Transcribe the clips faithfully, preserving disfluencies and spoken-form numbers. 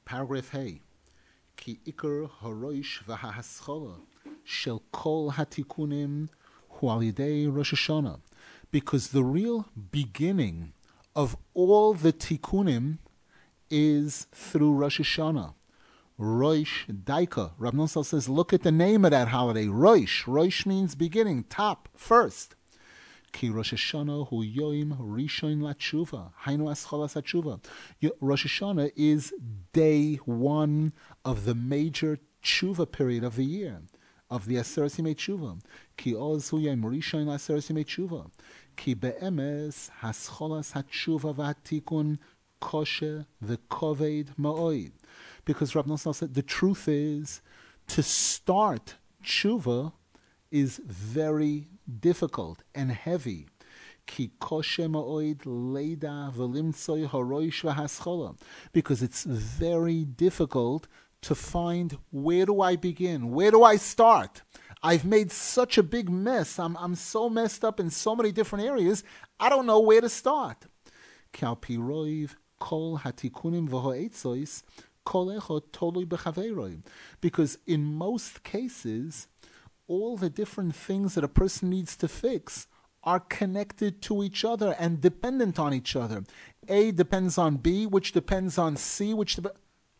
Paragraph Hey. Ki ikar haroish v'hahaschola shel kol hatikunim hu al yidei Rosh Hashanah. Because the real beginning of all the tikkunim is through Rosh Hashanah. Rosh Daika. Rav Nosal says, look at the name of that holiday. Rosh. Rosh means beginning, top, first. Ki Rosh Hashanah hu yoim rishon latshuva. Hainu ascholas hatshuva. Rosh Hashanah is day one of the major tshuva period of the year, of the Aseret Yimei Tshuva. Ki oz hu yoim rishon l'aseret Yimei Tshuva. Ki be'emes hascholas hatshuva v'hatikun kosher v'koved ma'oid. Because Rav Nosson said the truth is, to start tshuva is very difficult and heavy. Ki kosher ma'oid leida v'limtzoi haroish v'haschola. Because it's very difficult to find, where do I begin? Where do I start? I've made such a big mess. I'm I'm so messed up in so many different areas. I don't know where to start. Ki al pi roiv kol hatikunim v'ho'etzois kol echad tolui b'chaveiroi. Because in most cases, all the different things that a person needs to fix are connected to each other and dependent on each other. A depends on B, which depends on C, which depends...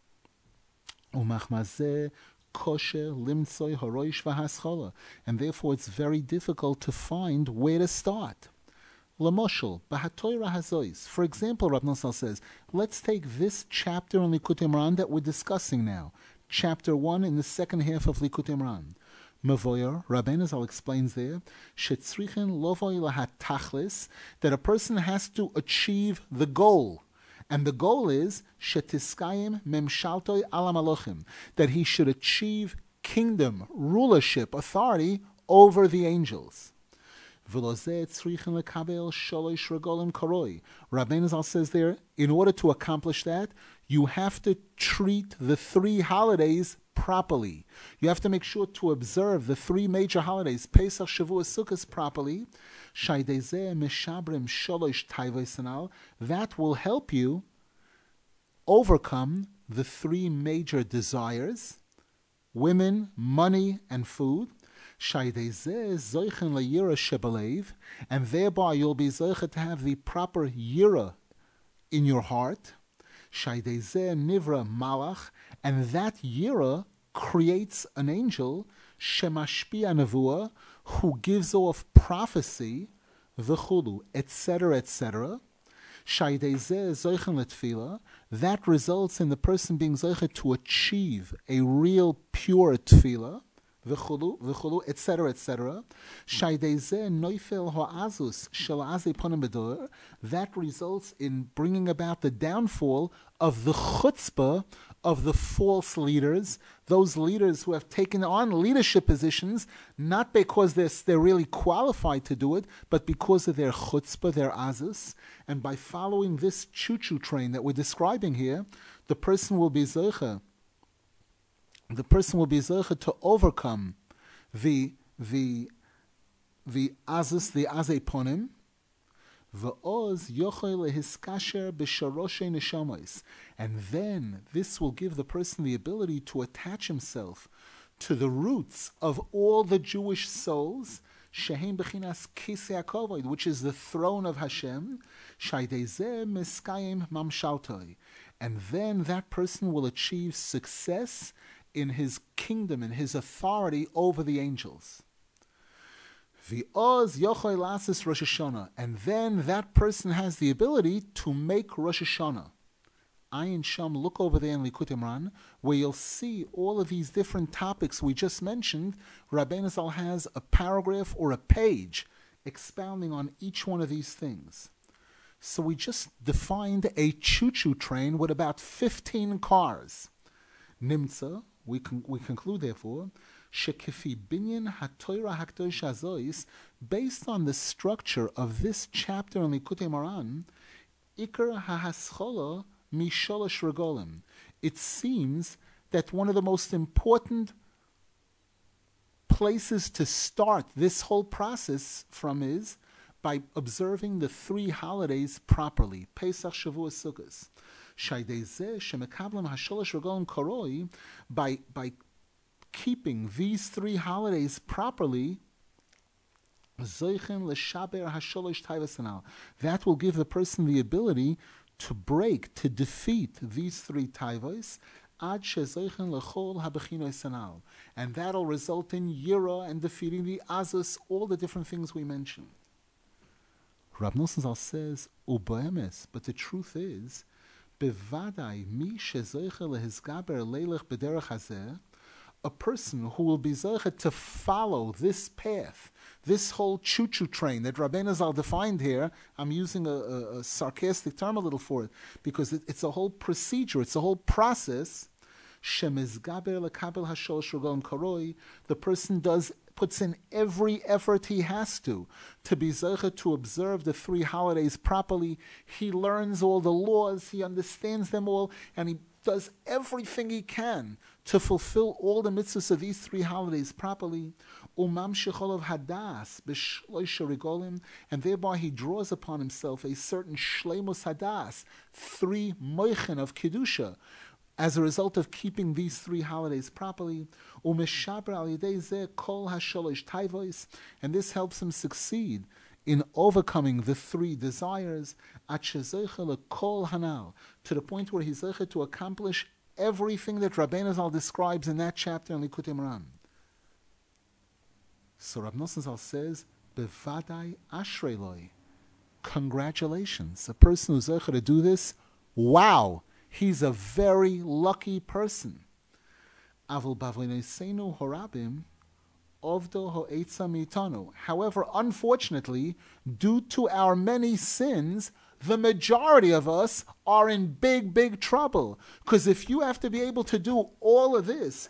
Umachmazeh kosher limtzoi haroish v'haschola, and therefore it's very difficult to find where to start. Lamoshel b'hatoira hazois. For example, Rav Nosal says, let's take this chapter in Likutei Moharan that we're discussing now, chapter one in the second half of Likutei Moharan. Mevoyer, Rabbeinu Zal explains there, shetzrichen lovoi lahatachlis, that a person has to achieve the goal. And the goal is shetiskayim memshaltoi ala malochim, that he should achieve kingdom, rulership, authority over the angels. Rabbeinu Zal says there, in order to accomplish that, you have to treat the three holidays properly. You have to make sure to observe the three major holidays, Pesach, Shavuot, Sukkot, properly. That will help you overcome the three major desires: women, money, and food. And thereby you'll be zoche to have the proper yira in your heart. Nivra malach, and that yira creates an angel, shemashpia nevuah, who gives off prophecy, v'chulu, et cetera, et cetera. That results in the person being zoche to achieve a real pure tefillah, v'chulu, v'chulu, et cetera, et cetera. That results in bringing about the downfall of the chutzpah of the false leaders, those leaders who have taken on leadership positions, not because they're, they're really qualified to do it, but because of their chutzpah, their azus. And by following this choo-choo train that we're describing here, the person will be zoche the person will be zoche to overcome the the the azus, the azeponim, v'oz yochel lehiskasher b'sharoshe neshamis, and then this will give the person the ability to attach himself to the roots of all the Jewish souls, shehem bechinas kisei hakovod, which is the throne of Hashem, shaydezeh miskayim mamshaltoi, and then that person will achieve success in his kingdom, in his authority over the angels. V'oz yochoi lasis Rosh Hashanah, and then that person has the ability to make Rosh Hashanah. Ayin Sham, look over there in Likutei Moharan, where you'll see all of these different topics we just mentioned. Rabbeinu Zal has a paragraph or a page expounding on each one of these things. So we just defined a choo-choo train with about fifteen cars. Nimtza, we con- we conclude therefore, shekifi binyan hatoira hakdosh hazois, based on the structure of this chapter in Likutei Moharan, ikar hahaschola misholosh regolim. It seems that one of the most important places to start this whole process from is by observing the three holidays properly, Pesach, Shavuot, Sukkot. Shaydei shemekablim hasholosh regalim karoi, by by keeping these three holidays properly, that will give the person the ability to break, to defeat these three taivos, and that'll result in yira and defeating the azus, all the different things we mentioned. Rab Nosson Zal says, u'be'emes, but the truth is, bevadai mi shezoiche lehizgaber leilech b'derech hazeh, a person who will be zoichet to follow this path, this whole choo-choo train that Rabbeinu Zal defined here. I'm using a, a, a sarcastic term a little for it, because it, it's a whole procedure, it's a whole process. Shemizgaber lekabel hasholosh regalim karoi, the person does puts in every effort he has to, to be zoichet to observe the three holidays properly. He learns all the laws, he understands them all, and he does everything he can to fulfill all the mitzvahs of these three holidays properly. Umam shecholov hadas b'shloisha regolim, and thereby he draws upon himself a certain shleimus hadas, three moichen of kedusha, as a result of keeping these three holidays properly. Umeshaber al yedei zeh kol hasholosh taivos, and this helps him succeed in overcoming the three desires, kol hanal, to the point where he's zeicha to accomplish everything that Rabbeinu Zal describes in that chapter in Likutei Moharan. So Rab Nosson Zal says, bevadai ashrei loi, congratulations. A person who's zeicha to do this, wow, he's a very lucky person. Avol bavleineseinu horabim, however, unfortunately, due to our many sins, the majority of us are in big, big trouble. Because if you have to be able to do all of this,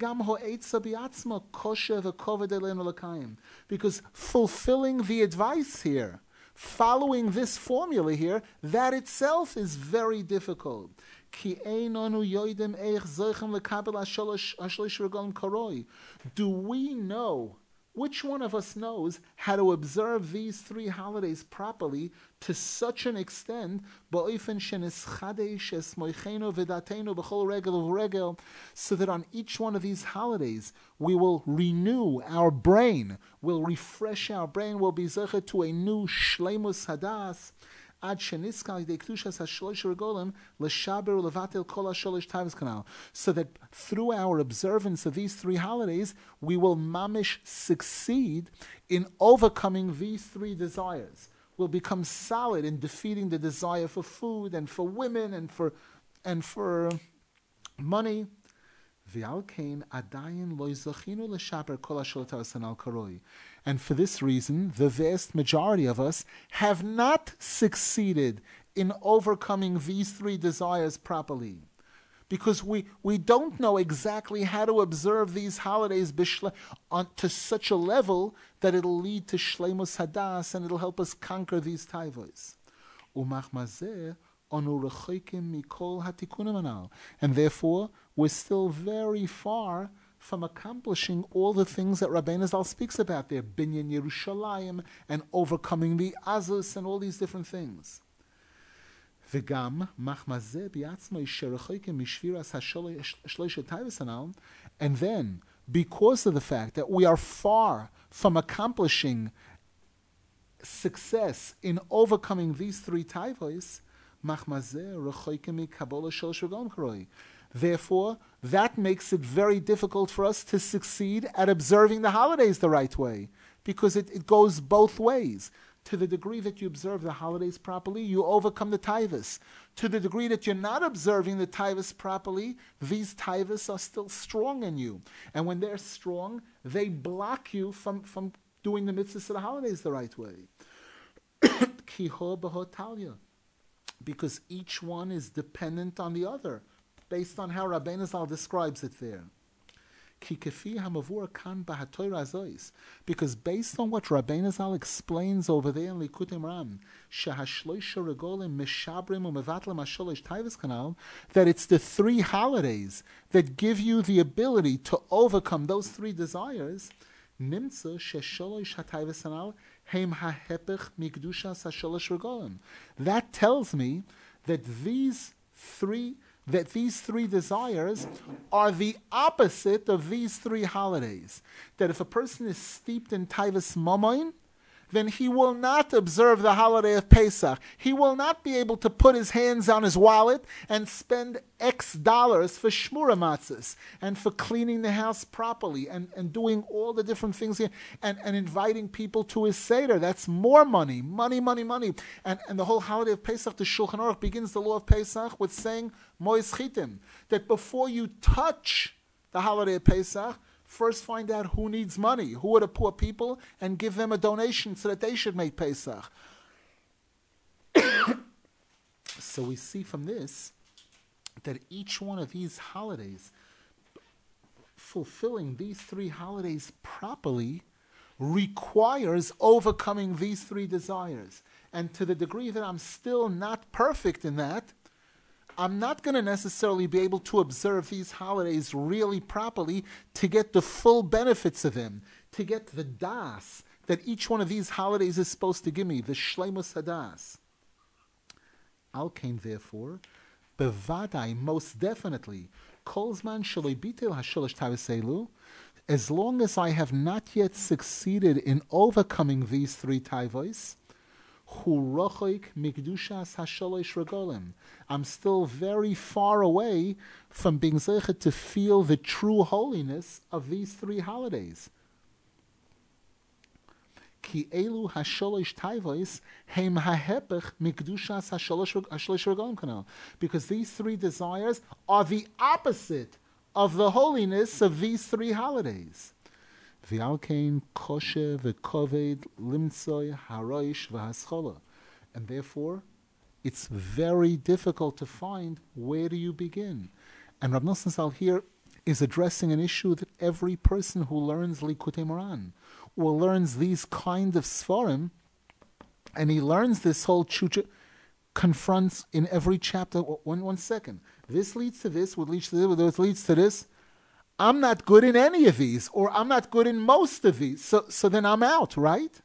because fulfilling the advice here, following this formula here, that itself is very difficult. Do we know, which one of us knows how to observe these three holidays properly to such an extent, so that on each one of these holidays we will renew our brain, will refresh our brain, will be zeichet to a new shleimus hadas, so that through our observance of these three holidays, we will mamish succeed in overcoming these three desires. We'll become solid in defeating the desire for food and for women and for and for money. And for this reason, the vast majority of us have not succeeded in overcoming these three desires properly. Because we, we don't know exactly how to observe these holidays on, to such a level that it'll lead to shleimus hadas and it'll help us conquer these taivos. And therefore, we're still very far from accomplishing all the things that Rabbeinu Zal speaks about there, Binyan Yerushalayim, and overcoming the Azus, and all these different things. And then, because of the fact that we are far from accomplishing success in overcoming these three taivos, therefore, that makes it very difficult for us to succeed at observing the holidays the right way, because it, it goes both ways. To the degree that you observe the holidays properly, you overcome the taivos. To the degree that you're not observing the taivos properly, these taivos are still strong in you. And when they're strong, they block you from, from doing the mitzvahs of the holidays the right way. Kiho b'ho talya. Because each one is dependent on the other, based on how Rabbeinu Zal describes it there. Because based on what Rabbeinu Zal explains over there in Likutei Moharan, that it's the three holidays that give you the ability to overcome those three desires, that tells me that these three that these three desires are the opposite of these three holidays. That if a person is steeped in taivas mammon, then he will not observe the holiday of Pesach. He will not be able to put his hands on his wallet and spend X dollars for shmura matzahs and for cleaning the house properly and, and doing all the different things here and, and inviting people to his Seder. That's more money, money, money, money. And, and the whole holiday of Pesach, the Shulchan Aruch begins the law of Pesach with saying, Mois Chitim, that before you touch the holiday of Pesach, first find out who needs money, who are the poor people, and give them a donation so that they should make Pesach. So we see from this that each one of these holidays, fulfilling these three holidays properly, requires overcoming these three desires. And to the degree that I'm still not perfect in that, I'm not going to necessarily be able to observe these holidays really properly to get the full benefits of them, to get the das that each one of these holidays is supposed to give me, the shleimus hadas. Al kain, therefore, bevadai, most definitely, kol zman shaloi bitel hasholosh taivos elu, as long as I have not yet succeeded in overcoming these three taivos, I'm still very far away from being zeichet to feel the true holiness of these three holidays. Ki elu hasholosh taivos heim hahepech mikdushas hasholosh regalim kanal, because these three desires are the opposite of the holiness of these three holidays. V'alkein kosher v'koved limtzoi haroish v'haschola, and therefore it's very difficult to find where do you begin. And Rav Nosson Zal here is addressing an issue that every person who learns Likutei Moran or learns these kind of svarim, and he learns this whole chucha, confronts in every chapter. One one second, this leads to this, what leads to this, this leads to this. I'm not good in any of these, or I'm not good in most of these, so so then I'm out, right?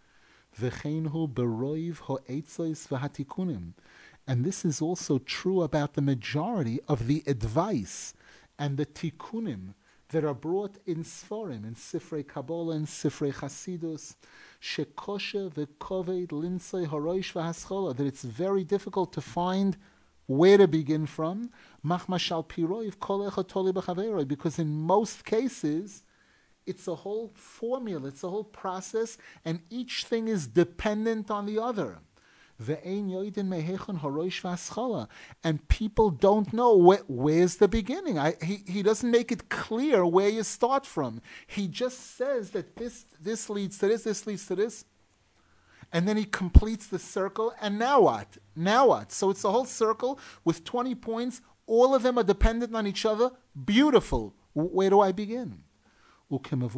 And this is also true about the majority of the advice and the tikkunim that are brought in Sforim, in Sifrei Kabbalah and Sifrei Chasidus, shekoshe v'koved lintzei haroish v'haschola, that it's very difficult to find where to begin from, because in most cases, it's a whole formula, it's a whole process, and each thing is dependent on the other. And people don't know where, where's the beginning. I, he, he doesn't make it clear where you start from. He just says that this, this leads to this, this leads to this. And then he completes the circle, and now what? Now what? So it's a whole circle with twenty points. All of them are dependent on each other. Beautiful. Where do I begin? As we find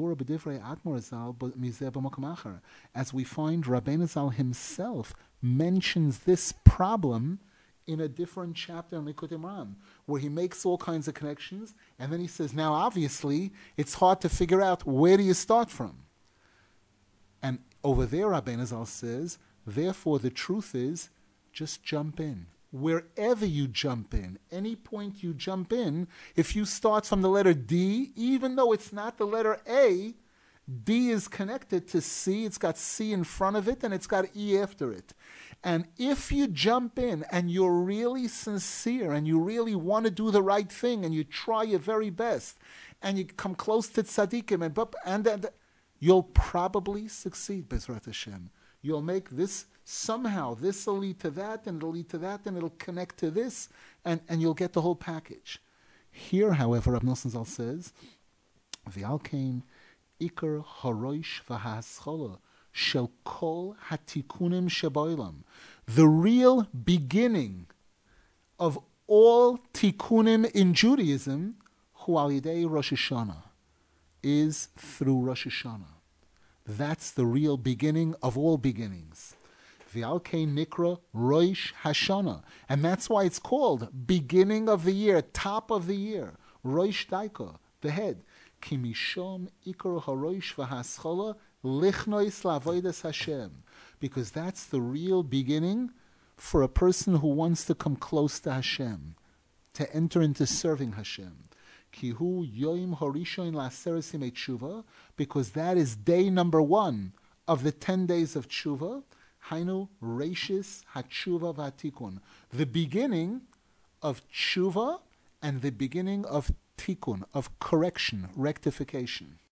Rabbeinu Zal himself mentions this problem in a different chapter in Likutei Moran, where he makes all kinds of connections, and then he says, now obviously, it's hard to figure out where do you start from. And over there, Rabbeinu Zal says, therefore the truth is, just jump in. Wherever you jump in, any point you jump in, if you start from the letter D, even though it's not the letter A, D is connected to C. It's got C in front of it, and it's got E after it. And if you jump in and you're really sincere and you really want to do the right thing and you try your very best and you come close to tzaddikim and, and, and you'll probably succeed, Bezrat Hashem. You'll make this somehow, this will lead to that, and it'll lead to that, and it'll connect to this, and, and you'll get the whole package. Here, however, Rav Nosson Zal says, V'alkein ikar haroish v'haschola shel kol hatikunim sheboilam. The real beginning of all tikkunim in Judaism, hu al yidei Rosh Hashanah, is through Rosh Hashanah. That's the real beginning of all beginnings. V'alkein nikra Rosh Hashanah. And that's why it's called beginning of the year, top of the year. Rosh Daika, the head. Ki mishom ikar harosh v'haschola lichnois lavodas Hashem. Because that's the real beginning for a person who wants to come close to Hashem, to enter into serving Hashem. Kihu yoim horishoin la'aseret yemei tshuva, because that is day number one of the ten days of tshuva. Hainu reishis hatshuva v'atikun, the beginning of tshuva and the beginning of tikkun, of correction, rectification.